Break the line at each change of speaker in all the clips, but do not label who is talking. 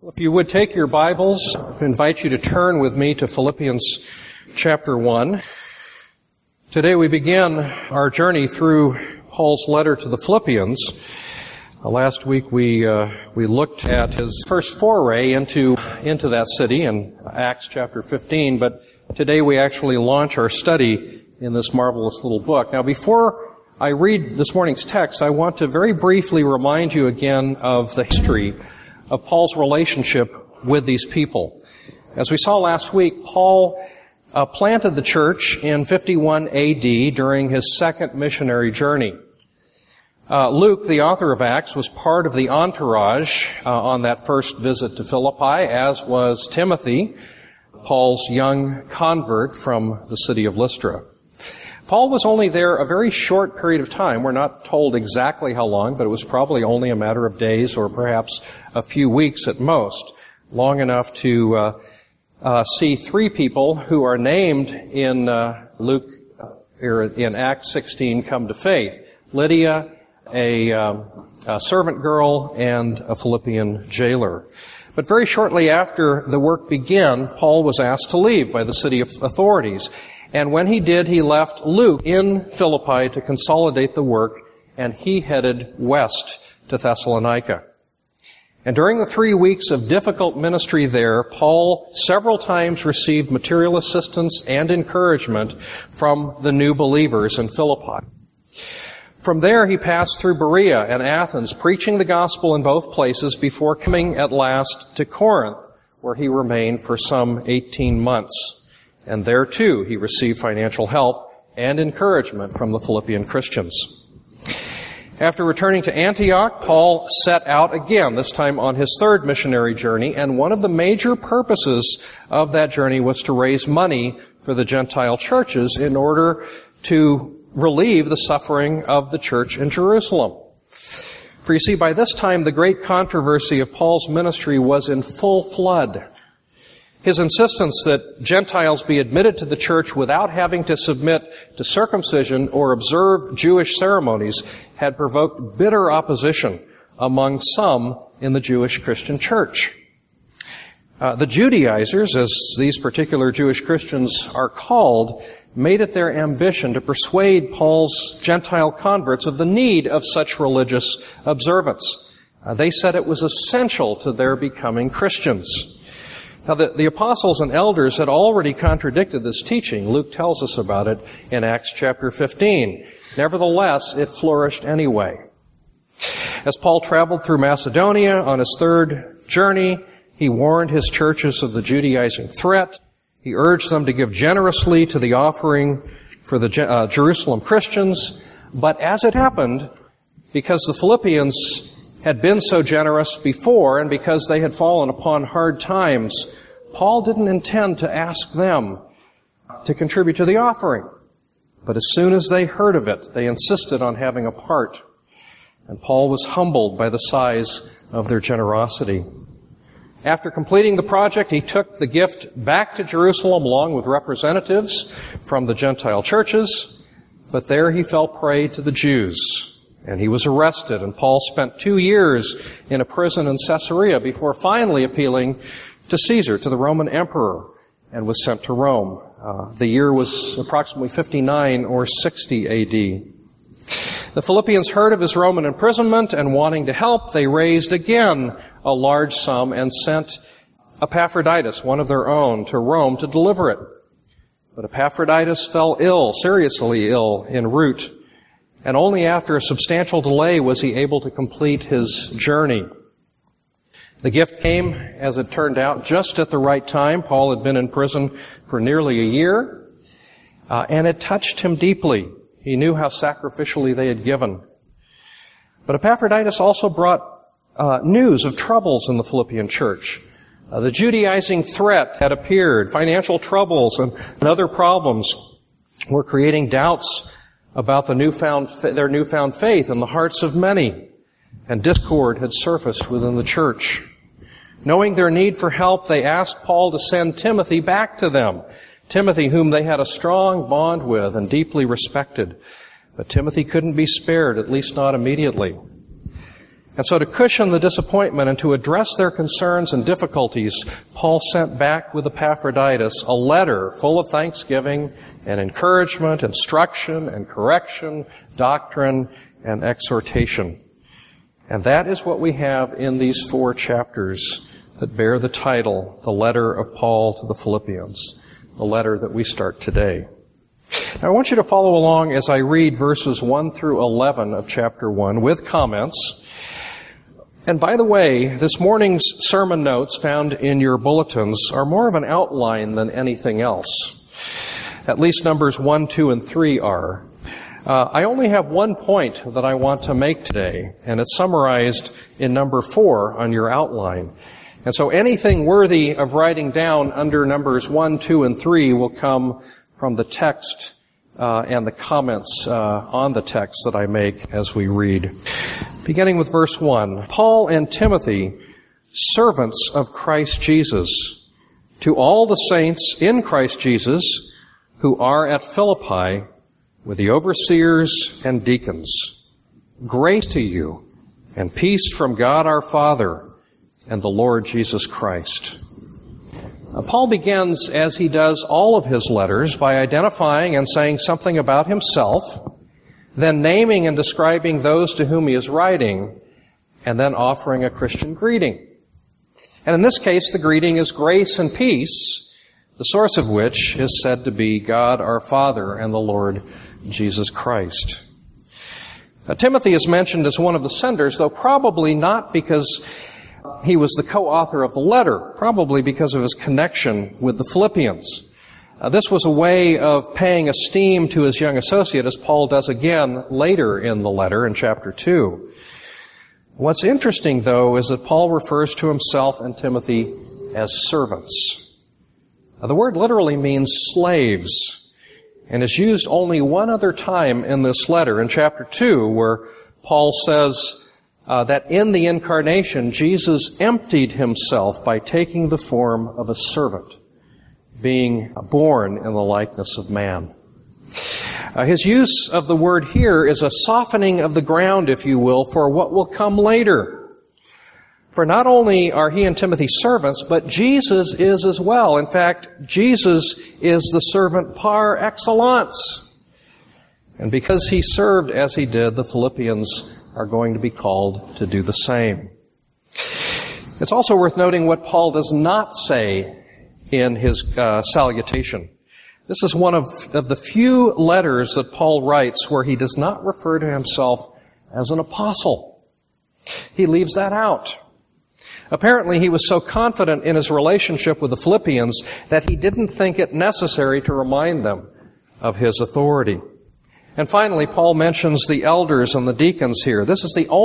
If you would take your Bibles, I invite you to turn with me to Philippians chapter 1. Today we begin our journey through Paul's letter to the Philippians. Last week we looked at his first foray into that city in Acts chapter 15, but today we actually launch our study in this marvelous little book. Now, before I read this morning's text, I want to very briefly remind you again of the history of Paul's relationship with these people. As we saw last week, Paul planted the church in 51 AD during his second missionary journey. Luke, the author of Acts, was part of the entourage on that first visit to Philippi, as was Timothy, Paul's young convert from the city of Lystra. Paul was only there a very short period of time. We're not told exactly how long, but it was probably only a matter of days or perhaps a few weeks at most, long enough to see three people who are named in in Acts 16 come to faith: Lydia, a servant girl, and a Philippian jailer. But very shortly after the work began, Paul was asked to leave by the city authorities. And when he did, he left Luke in Philippi to consolidate the work, and he headed west to Thessalonica. And during the 3 weeks of difficult ministry there, Paul several times received material assistance and encouragement from the new believers in Philippi. From there, he passed through Berea and Athens, preaching the gospel in both places before coming at last to Corinth, where he remained for some 18 months. And there, too, he received financial help and encouragement from the Philippian Christians. After returning to Antioch, Paul set out again, this time on his third missionary journey, and one of the major purposes of that journey was to raise money for the Gentile churches in order to relieve the suffering of the church in Jerusalem. For you see, by this time, the great controversy of Paul's ministry was in full flood. His insistence that Gentiles be admitted to the church without having to submit to circumcision or observe Jewish ceremonies had provoked bitter opposition among some in the Jewish Christian church. The Judaizers, as these particular Jewish Christians are called, made it their ambition to persuade Paul's Gentile converts of the need of such religious observance. They said it was essential to their becoming Christians. Now, the apostles and elders had already contradicted this teaching. Luke tells us about it in Acts chapter 15. Nevertheless, it flourished anyway. As Paul traveled through Macedonia on his third journey, he warned his churches of the Judaizing threat. He urged them to give generously to the offering for the Jerusalem Christians. But as it happened, because the Philippians had been so generous before, and because they had fallen upon hard times, Paul didn't intend to ask them to contribute to the offering. But as soon as they heard of it, they insisted on having a part. And Paul was humbled by the size of their generosity. After completing the project, he took the gift back to Jerusalem along with representatives from the Gentile churches, but there he fell prey to the Jews. And he was arrested, and Paul spent 2 years in a prison in Caesarea before finally appealing to Caesar, to the Roman emperor, and was sent to Rome. The year was approximately 59 or 60 AD. The Philippians heard of his Roman imprisonment, and wanting to help, they raised again a large sum and sent Epaphroditus, one of their own, to Rome to deliver it. But Epaphroditus fell ill, seriously ill, en route. And only after a substantial delay was he able to complete his journey. The gift came, as it turned out, just at the right time. Paul had been in prison for nearly a year, and it touched him deeply. He knew how sacrificially they had given. But Epaphroditus also brought news of troubles in the Philippian church. The Judaizing threat had appeared. Financial troubles and other problems were creating doubts about their newfound faith in the hearts of many, and discord had surfaced within the church. Knowing their need for help, they asked Paul to send Timothy back to them. Timothy, whom they had a strong bond with and deeply respected. But Timothy couldn't be spared, at least not immediately. And so to cushion the disappointment and to address their concerns and difficulties, Paul sent back with Epaphroditus a letter full of thanksgiving and encouragement, instruction and correction, doctrine and exhortation. And that is what we have in these 4 chapters that bear the title, the letter of Paul to the Philippians, the letter that we start today. Now I want you to follow along as I read verses 1 through 11 of chapter 1 with comments. And by the way, this morning's sermon notes found in your bulletins are more of an outline than anything else. At least numbers 1, 2, and 3 are. I only have one point that I want to make today, and it's summarized in number 4 on your outline. And so anything worthy of writing down under numbers 1, 2, and 3 will come from the text and the comments on the text that I make as we read. Beginning with verse 1, Paul and Timothy, servants of Christ Jesus, to all the saints in Christ Jesus who are at Philippi, with the overseers and deacons. Grace to you and peace from God our Father and the Lord Jesus Christ. Paul begins, as he does all of his letters, by identifying and saying something about himself, then naming and describing those to whom he is writing, and then offering a Christian greeting. And in this case, the greeting is grace and peace, the source of which is said to be God our Father and the Lord Jesus Christ. Timothy is mentioned as one of the senders, though probably not because he was the co-author of the letter, probably because of his connection with the Philippians. This was a way of paying esteem to his young associate, as Paul does again later in the letter in chapter 2. What's interesting, though, is that Paul refers to himself and Timothy as servants. The word literally means slaves, and is used only one other time in this letter, in chapter 2, where Paul says that in the incarnation, Jesus emptied himself by taking the form of a servant, being born in the likeness of man. His use of the word here is a softening of the ground, if you will, for what will come later. For not only are he and Timothy servants, but Jesus is as well. In fact, Jesus is the servant par excellence. And because he served as he did, the Philippians are going to be called to do the same. It's also worth noting what Paul does not say in his salutation. This is one of the few letters that Paul writes where he does not refer to himself as an apostle. He leaves that out. Apparently, he was so confident in his relationship with the Philippians that he didn't think it necessary to remind them of his authority. And finally, Paul mentions the elders and the deacons here. This is the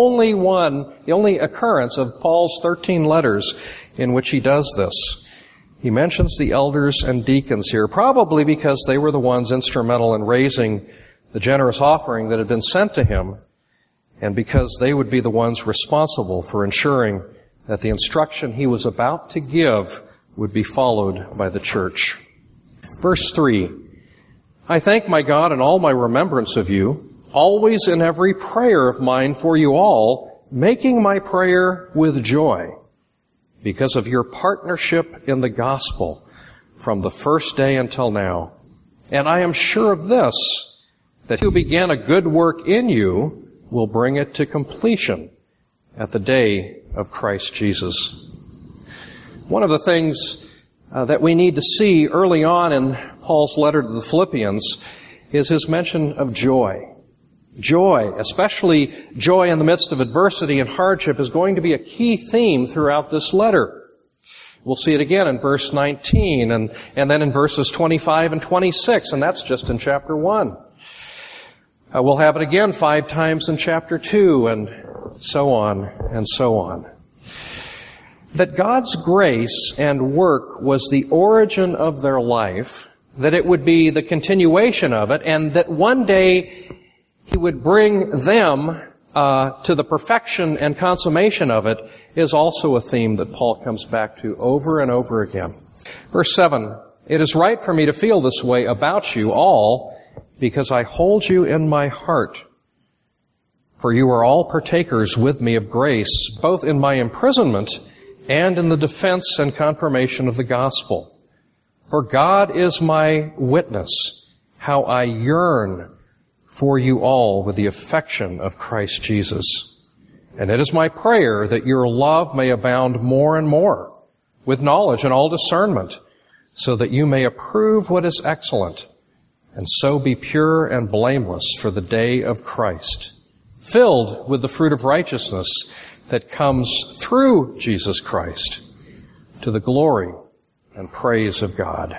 only occurrence of Paul's 13 letters in which he does this. He mentions the elders and deacons here, probably because they were the ones instrumental in raising the generous offering that had been sent to him, and because they would be the ones responsible for ensuring that the instruction he was about to give would be followed by the church. Verse 3, I thank my God in all my remembrance of you, always in every prayer of mine for you all, making my prayer with joy, because of your partnership in the gospel from the first day until now. And I am sure of this, that he who began a good work in you will bring it to completion at the day of Christ Jesus. One of the things that we need to see early on in Paul's letter to the Philippians is his mention of joy. Joy, especially joy in the midst of adversity and hardship, is going to be a key theme throughout this letter. We'll see it again in verse 19 and then in verses 25 and 26, and that's just in chapter 1. We'll have it again 5 times in chapter 2, and so on and so on. That God's grace and work was the origin of their life, that it would be the continuation of it, and that one day he would bring them to the perfection and consummation of it, is also a theme that Paul comes back to over and over again. Verse 7, it is right for me to feel this way about you all, because I hold you in my heart. For you are all partakers with me of grace, both in my imprisonment and in the defense and confirmation of the gospel. For God is my witness, how I yearn for you all with the affection of Christ Jesus. And it is my prayer that your love may abound more and more, with knowledge and all discernment, so that you may approve what is excellent, and so be pure and blameless for the day of Christ, filled with the fruit of righteousness that comes through Jesus Christ, to the glory and praise of God.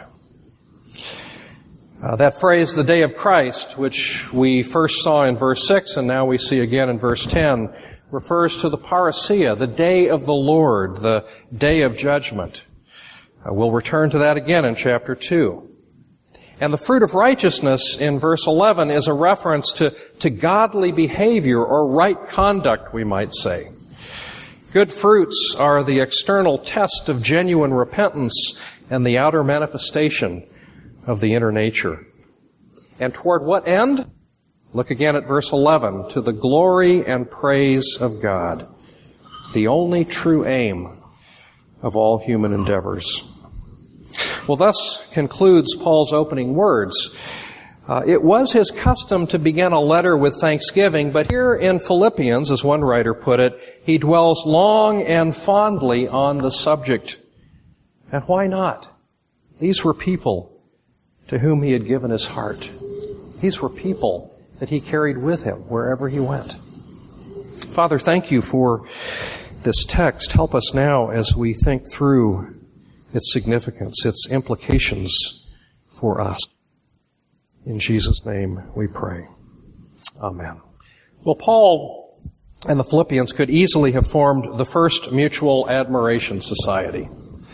That phrase, the day of Christ, which we first saw in verse 6 and now we see again in verse 10, refers to the parousia, the day of the Lord, the day of judgment. We'll return to that again in chapter 2. And the fruit of righteousness in verse 11 is a reference to godly behavior or right conduct, we might say. Good fruits are the external test of genuine repentance and the outer manifestation of the inner nature. And toward what end? Look again at verse 11. To the glory and praise of God, the only true aim of all human endeavors. Well, thus concludes Paul's opening words. It was his custom to begin a letter with thanksgiving, but here in Philippians, as one writer put it, he dwells long and fondly on the subject. And why not? These were people to whom he had given his heart. These were people that he carried with him wherever he went. Father, thank you for this text. Help us now as we think through its significance, its implications for us. In Jesus' name we pray. Amen. Well, Paul and the Philippians could easily have formed the first mutual admiration society.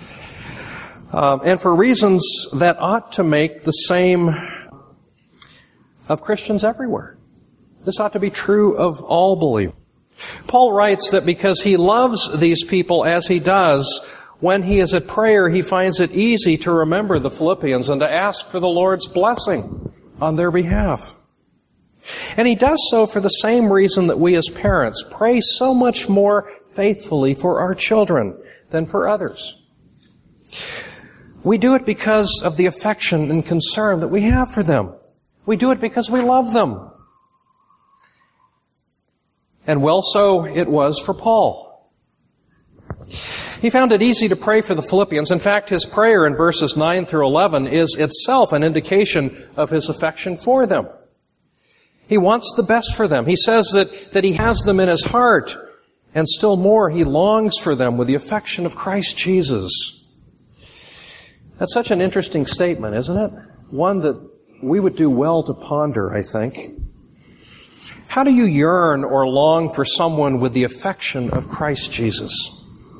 And for reasons that ought to make the same of Christians everywhere. This ought to be true of all believers. Paul writes that because he loves these people as he does, when he is at prayer, he finds it easy to remember the Philippians and to ask for the Lord's blessing on their behalf. And he does so for the same reason that we as parents pray so much more faithfully for our children than for others. We do it because of the affection and concern that we have for them. We do it because we love them. And well, so it was for Paul. He found it easy to pray for the Philippians. In fact, his prayer in verses 9 through 11 is itself an indication of his affection for them. He wants the best for them. He says that he has them in his heart, and still more, he longs for them with the affection of Christ Jesus. That's such an interesting statement, isn't it? One that we would do well to ponder, I think. How do you yearn or long for someone with the affection of Christ Jesus?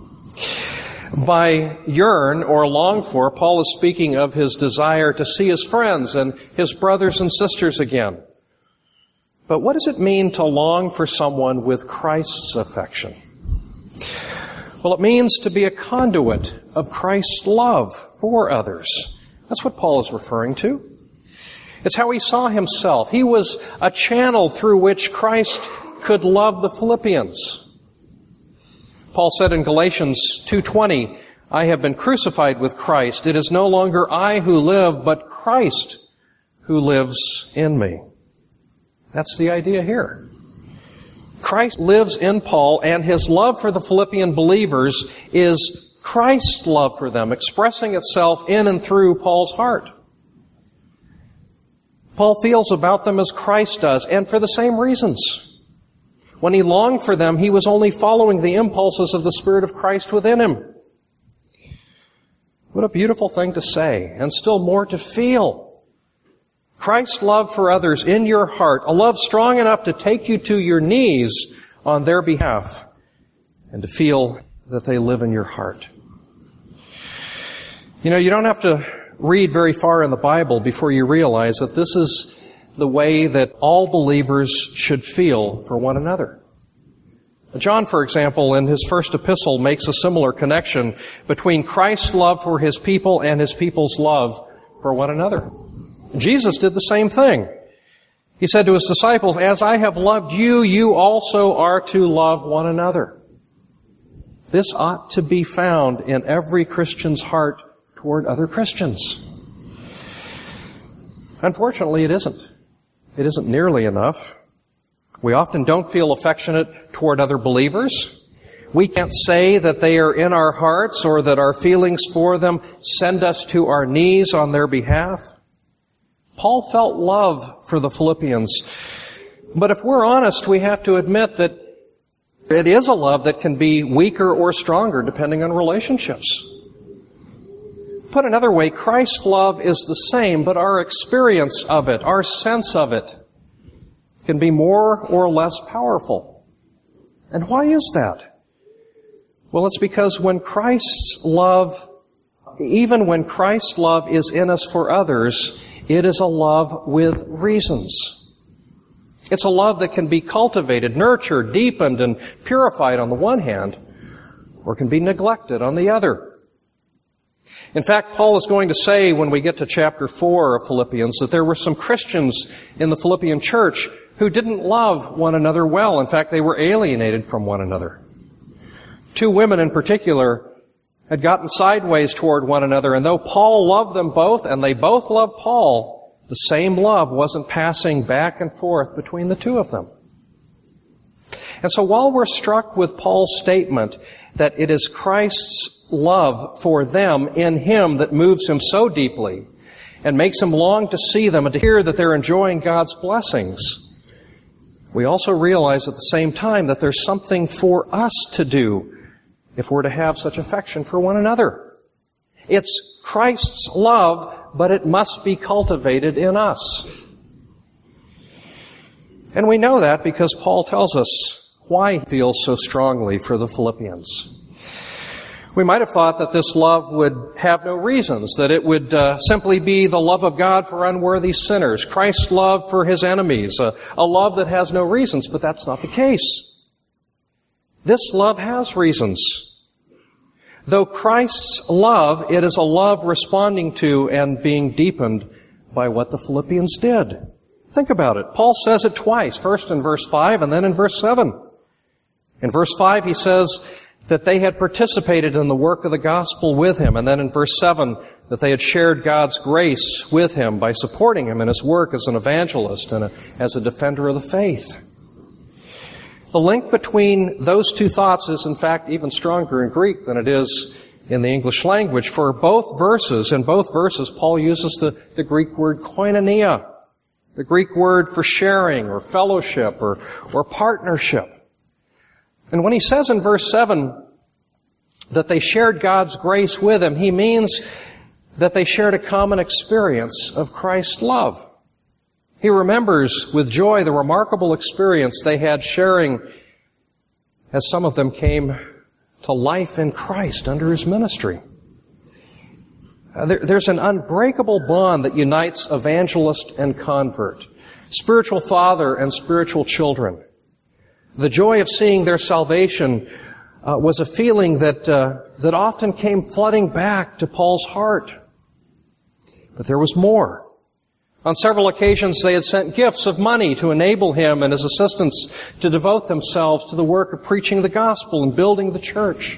By yearn or long for, Paul is speaking of his desire to see his friends and his brothers and sisters again. But what does it mean to long for someone with Christ's affection? Well, it means to be a conduit of Christ's love for others. That's what Paul is referring to. It's how he saw himself. He was a channel through which Christ could love the Philippians. Paul said in Galatians 2:20, I have been crucified with Christ. It is no longer I who live, but Christ who lives in me. That's the idea here. Christ lives in Paul, and his love for the Philippian believers is Christ's love for them, expressing itself in and through Paul's heart. Paul feels about them as Christ does, and for the same reasons. When he longed for them, he was only following the impulses of the Spirit of Christ within him. What a beautiful thing to say, and still more to feel. Christ's love for others in your heart, a love strong enough to take you to your knees on their behalf, and to feel that they live in your heart. You know, you don't have to read very far in the Bible before you realize that this is the way that all believers should feel for one another. John, for example, in his first epistle, makes a similar connection between Christ's love for his people and his people's love for one another. Jesus did the same thing. He said to his disciples, "As I have loved you, you also are to love one another." This ought to be found in every Christian's heart toward other Christians. Unfortunately, it isn't. It isn't nearly enough. We often don't feel affectionate toward other believers. We can't say that they are in our hearts or that our feelings for them send us to our knees on their behalf. Paul felt love for the Philippians. But if we're honest, we have to admit that it is a love that can be weaker or stronger depending on relationships. Put another way, Christ's love is the same, but our experience of it, our sense of it, can be more or less powerful. And why is that? Well, it's because when Christ's love, even when Christ's love is in us for others, it is a love with reasons. It's a love that can be cultivated, nurtured, deepened, and purified on the one hand, or can be neglected on the other. In fact, Paul is going to say when we get to chapter 4 of Philippians that there were some Christians in the Philippian church who didn't love one another well. In fact, they were alienated from one another. Two women in particular had gotten sideways toward one another, and though Paul loved them both, and they both loved Paul, the same love wasn't passing back and forth between the two of them. And so while we're struck with Paul's statement that it is Christ's love for them in him that moves him so deeply and makes him long to see them and to hear that they're enjoying God's blessings, we also realize at the same time that there's something for us to do if we're to have such affection for one another. It's Christ's love, but it must be cultivated in us. And we know that because Paul tells us why he feels so strongly for the Philippians. We might have thought that this love would have no reasons, that it would simply be the love of God for unworthy sinners, Christ's love for his enemies, a love that has no reasons, but that's not the case. This love has reasons. Though Christ's love, it is a love responding to and being deepened by what the Philippians did. Think about it. Paul says it twice, first in verse 5 and then in verse 7. In verse 5 he says that they had participated in the work of the gospel with him, and then in verse 7 that they had shared God's grace with him by supporting him in his work as an evangelist and as a defender of the faith. The link between those two thoughts is, in fact, even stronger in Greek than it is in the English language. For both verses, Paul uses the Greek word koinonia, the Greek word for sharing or fellowship or partnership. And when he says in verse 7 that they shared God's grace with him, he means that they shared a common experience of Christ's love. He remembers with joy the remarkable experience they had sharing as some of them came to life in Christ under his ministry. There's an unbreakable bond that unites evangelist and convert, spiritual father and spiritual children. The joy of seeing their salvation was a feeling that often came flooding back to Paul's heart. But there was more. On several occasions, they had sent gifts of money to enable him and his assistants to devote themselves to the work of preaching the gospel and building the church.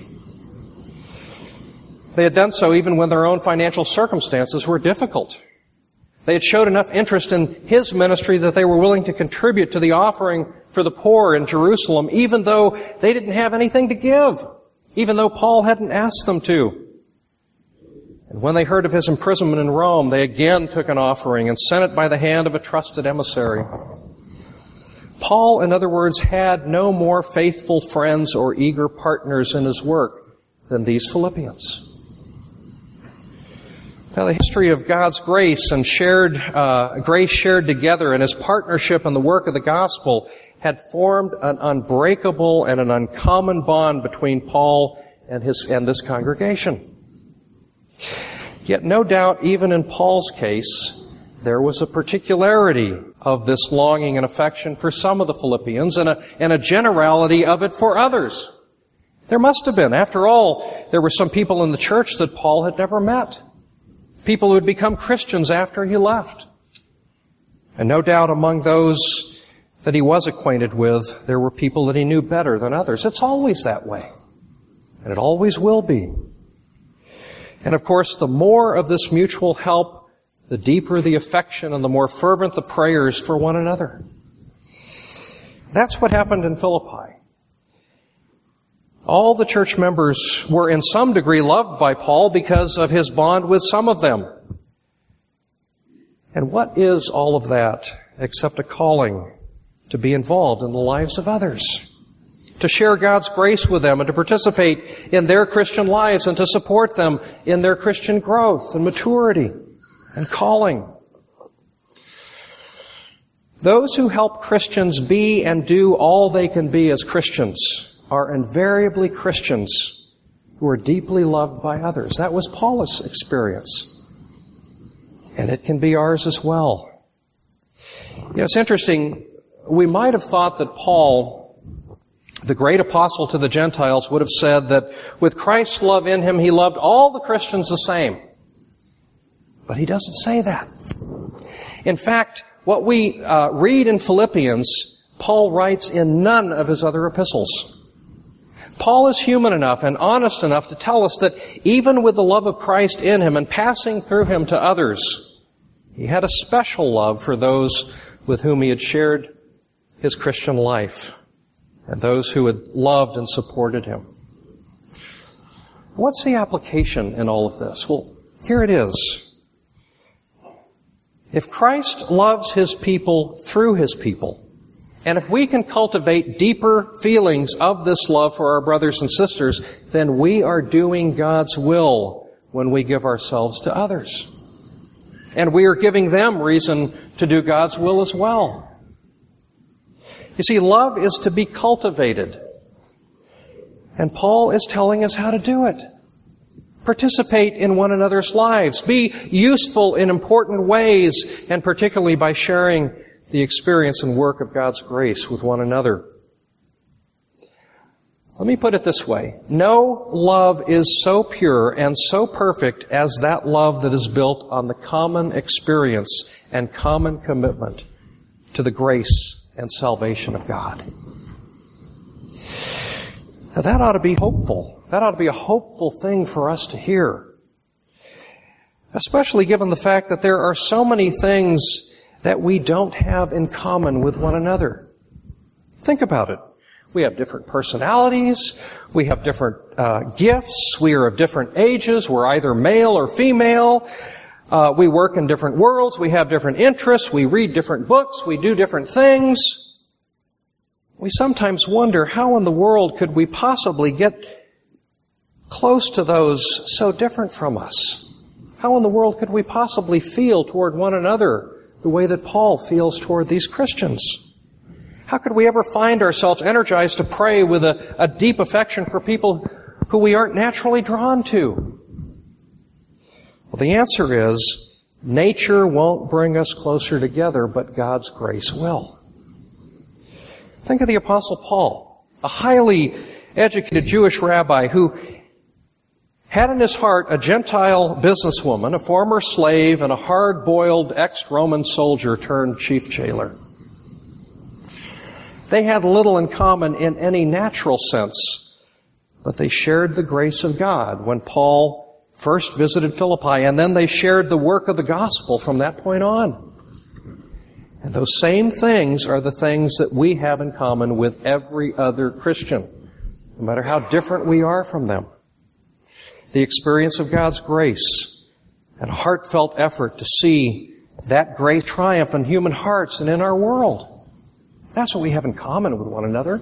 They had done so even when their own financial circumstances were difficult. They had showed enough interest in his ministry that they were willing to contribute to the offering for the poor in Jerusalem, even though they didn't have anything to give, even though Paul hadn't asked them to. And when they heard of his imprisonment in Rome, they again took an offering and sent it by the hand of a trusted emissary. Paul, in other words, had no more faithful friends or eager partners in his work than these Philippians. Now, the history of God's grace and grace shared together and his partnership in the work of the gospel had formed an unbreakable and an uncommon bond between Paul and this congregation. Yet no doubt, even in Paul's case, there was a particularity of this longing and affection for some of the Philippians and a generality of it for others. There must have been. After all, there were some people in the church that Paul had never met. People who had become Christians after he left. And no doubt among those that he was acquainted with, there were people that he knew better than others. It's always that way. And it always will be. And of course, the more of this mutual help, the deeper the affection and the more fervent the prayers for one another. That's what happened in Philippi. All the church members were in some degree loved by Paul because of his bond with some of them. And what is all of that except a calling to be involved in the lives of others, to share God's grace with them and to participate in their Christian lives and to support them in their Christian growth and maturity and calling. Those who help Christians be and do all they can be as Christians are invariably Christians who are deeply loved by others. That was Paul's experience. And it can be ours as well. You know, it's interesting. We might have thought that Paul, the great apostle to the Gentiles, would have said that with Christ's love in him, he loved all the Christians the same. But he doesn't say that. In fact, what we read in Philippians, Paul writes in none of his other epistles. Paul is human enough and honest enough to tell us that even with the love of Christ in him and passing through him to others, he had a special love for those with whom he had shared his Christian life and those who had loved and supported him. What's the application in all of this? Well, here it is. If Christ loves his people through his people, and if we can cultivate deeper feelings of this love for our brothers and sisters, then we are doing God's will when we give ourselves to others. And we are giving them reason to do God's will as well. You see, love is to be cultivated. And Paul is telling us how to do it. Participate in one another's lives. Be useful in important ways, and particularly by sharing the experience and work of God's grace with one another. Let me put it this way. No love is so pure and so perfect as that love that is built on the common experience and common commitment to the grace and salvation of God. Now that ought to be hopeful. That ought to be a hopeful thing for us to hear. Especially given the fact that there are so many things that we don't have in common with one another. Think about it. We have different personalities. We have different gifts. We are of different ages. We're either male or female. We work in different worlds. We have different interests. We read different books. We do different things. We sometimes wonder how in the world could we possibly get close to those so different from us? How in the world could we possibly feel toward one another the way that Paul feels toward these Christians? How could we ever find ourselves energized to pray with a deep affection for people who we aren't naturally drawn to? Well, the answer is, nature won't bring us closer together, but God's grace will. Think of the Apostle Paul, a highly educated Jewish rabbi who had in his heart a Gentile businesswoman, a former slave, and a hard-boiled ex-Roman soldier turned chief jailer. They had little in common in any natural sense, but they shared the grace of God when Paul first visited Philippi, and then they shared the work of the gospel from that point on. And those same things are the things that we have in common with every other Christian, no matter how different we are from them. The experience of God's grace and a heartfelt effort to see that grace triumph in human hearts and in our world. That's what we have in common with one another.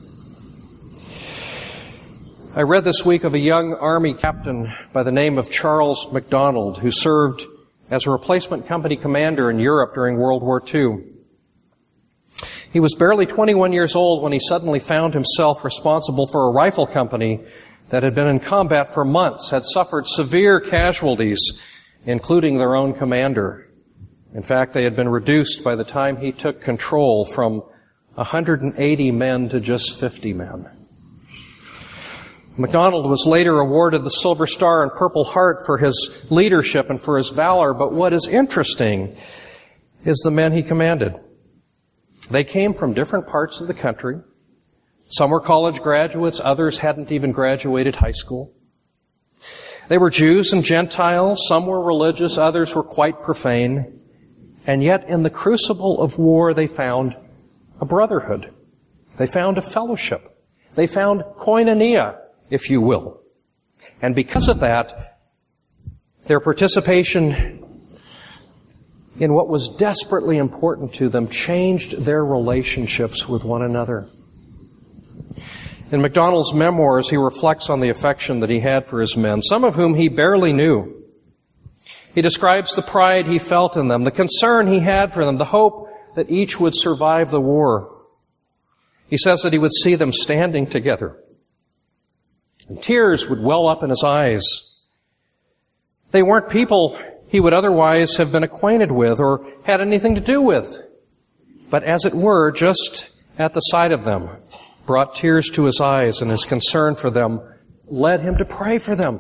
I read this week of a young Army captain by the name of Charles MacDonald, who served as a replacement company commander in Europe during World War II. He was barely 21 years old when he suddenly found himself responsible for a rifle company that had been in combat for months, had suffered severe casualties, including their own commander. In fact, they had been reduced by the time he took control from 180 men to just 50 men. MacDonald was later awarded the Silver Star and Purple Heart for his leadership and for his valor, but what is interesting is the men he commanded. They came from different parts of the country. Some were college graduates, others hadn't even graduated high school. They were Jews and Gentiles, some were religious, others were quite profane. And yet in the crucible of war they found a brotherhood. They found a fellowship. They found koinonia, if you will. And because of that, their participation in what was desperately important to them changed their relationships with one another. In MacDonald's memoirs, he reflects on the affection that he had for his men, some of whom he barely knew. He describes the pride he felt in them, the concern he had for them, the hope that each would survive the war. He says that he would see them standing together, and tears would well up in his eyes. They weren't people he would otherwise have been acquainted with or had anything to do with, but as it were, just at the sight of them, brought tears to his eyes, and his concern for them led him to pray for them.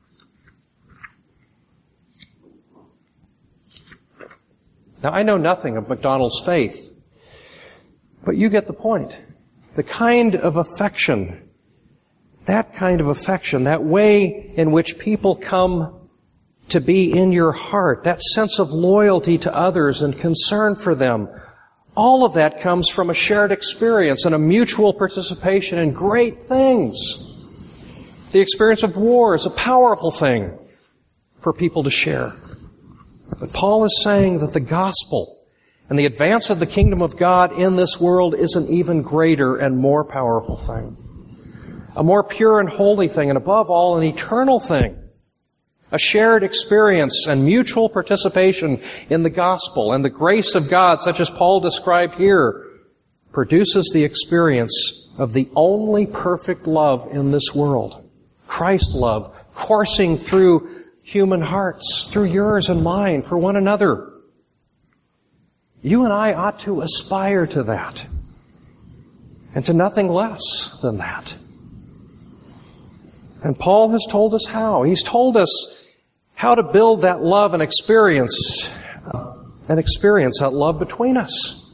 Now, I know nothing of MacDonald's faith, but you get the point. The kind of affection, that way in which people come to be in your heart, that sense of loyalty to others and concern for them, all of that comes from a shared experience and a mutual participation in great things. The experience of war is a powerful thing for people to share. But Paul is saying that the gospel and the advance of the kingdom of God in this world is an even greater and more powerful thing. A more pure and holy thing, and above all, an eternal thing. A shared experience and mutual participation in the gospel and the grace of God, such as Paul described here, produces the experience of the only perfect love in this world. Christ love coursing through human hearts, through yours and mine, for one another. You and I ought to aspire to that, and to nothing less than that. And Paul has told us how. He's told us how to build that love and experience that love between us.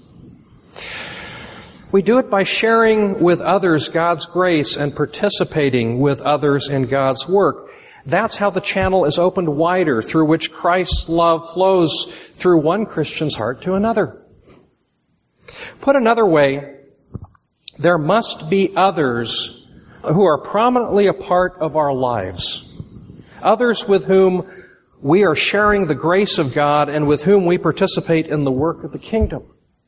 We do it by sharing with others God's grace and participating with others in God's work. That's how the channel is opened wider through which Christ's love flows through one Christian's heart to another. Put another way, there must be others who are prominently a part of our lives. Others with whom we are sharing the grace of God and with whom we participate in the work of the kingdom.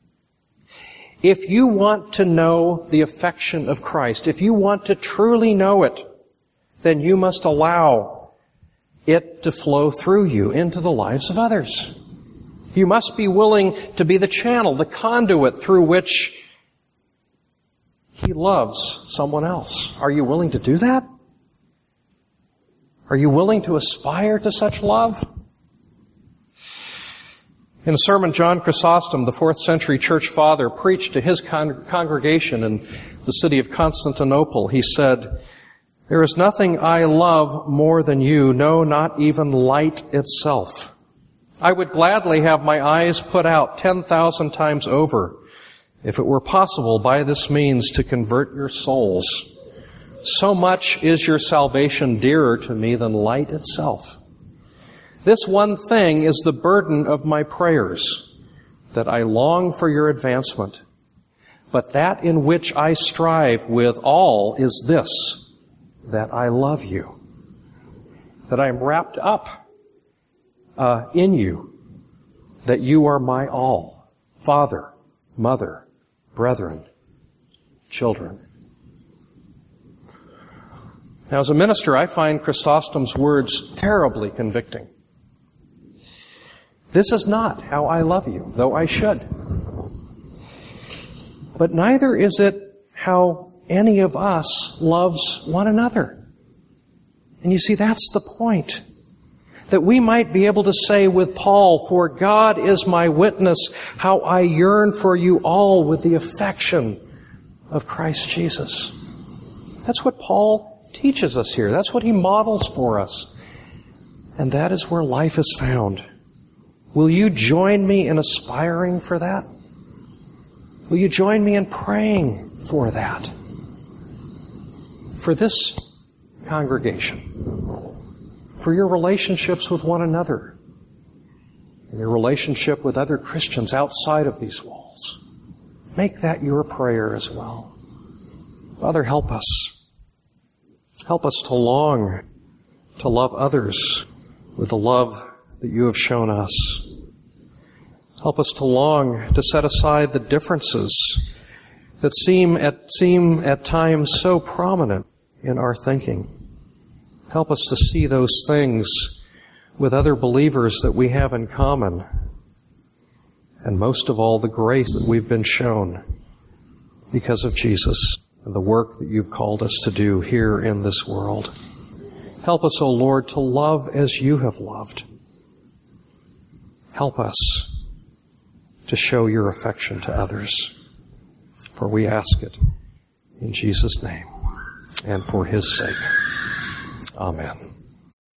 If you want to know the affection of Christ, if you want to truly know it, then you must allow it to flow through you into the lives of others. You must be willing to be the channel, the conduit through which He loves someone else. Are you willing to do that? Are you willing to aspire to such love? In a sermon, John Chrysostom, the 4th century church father, preached to his congregation in the city of Constantinople. He said, "There is nothing I love more than you, no, not even light itself. I would gladly have my eyes put out 10,000 times over, if it were possible by this means to convert your souls. So much is your salvation dearer to me than light itself. This one thing is the burden of my prayers, that I long for your advancement. But that in which I strive with all is this, that I love you, that I am wrapped up in you, that you are my all, father, mother, brethren, children." Now, as a minister, I find Chrysostom's words terribly convicting. This is not how I love you, though I should. But neither is it how any of us loves one another. And you see, that's the point. That we might be able to say with Paul, "For God is my witness, how I yearn for you all with the affection of Christ Jesus." That's what Paul teaches us here. That's what he models for us. And that is where life is found. Will you join me in aspiring for that? Will you join me in praying for that? For this congregation, for your relationships with one another, and your relationship with other Christians outside of these walls. Make that your prayer as well. Father, help us. Help us to long to love others with the love that you have shown us. Help us to long to set aside the differences that seem at times so prominent in our thinking. Help us to see those things with other believers that we have in common. And most of all, the grace that we've been shown because of Jesus and the work that you've called us to do here in this world. Help us, O Lord, to love as you have loved. Help us to show your affection to others. For we ask it in Jesus' name and for his sake. Amen.